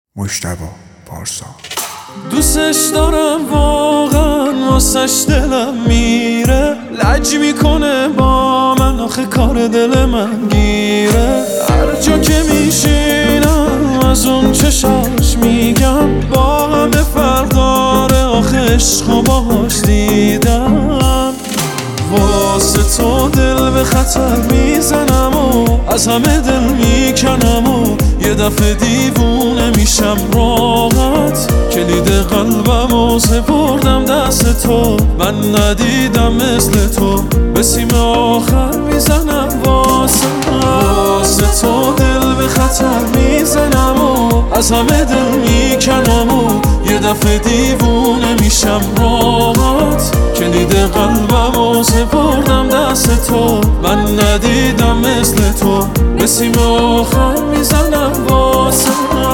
مجتبی پارسا. دوستش دارم واقعا، واسش دلم میره، لج میکنه با من، آخه کار دل من گیره. هر جا که میشینم از اون چشاش میگم، با همه فرق داره، آخه عشقو باهاش دیدم. واسه تو دل به خطر میزنم و از همه دل میکنم و یه دفعه دیوونه میشم راحت. کلید قلبم و سپردم دست تو، من ندیدم مثل تو، به سیم آخر میزنم واسه تو دل به خطر میزنم و از همه دل میکنم و یه دفعه دیوونه میشم راحت. کلید قلبم و سپردم دست تو، من ندیدم مثل تو، به سیم آخر میزنم واسه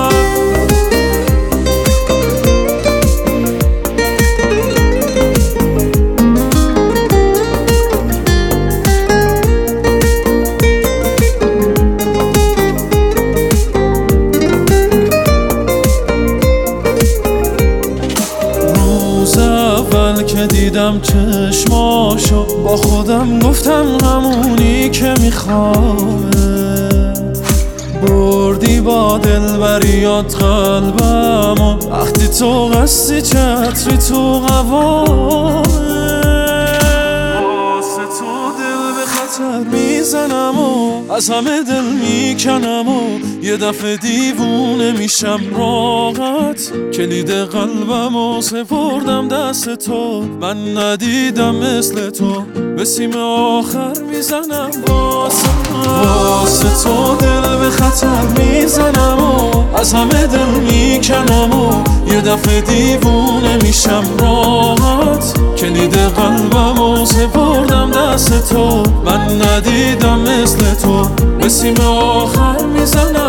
که دیدم چشماشو، با خودم گفتم همونی که میخوامه. بردی با دلبریات قلبم و وقتی تو قصدی چتری تو قوامه. واسه تو دل به خطر میزنم و از همه دل میکنم و یه دفعه دیوونه میشم راحت. کلید قلبم و سپردم دست تو، من ندیدم مثل تو، به سیم آخر میزنم واسه تو دل به خطر میزنم و از همه دل میکنم و یه دفعه دیوونه میشم راحت. کلید قلبم و سپردم دست تو، من ندیدم مثل تو، به سیم آخر میزنم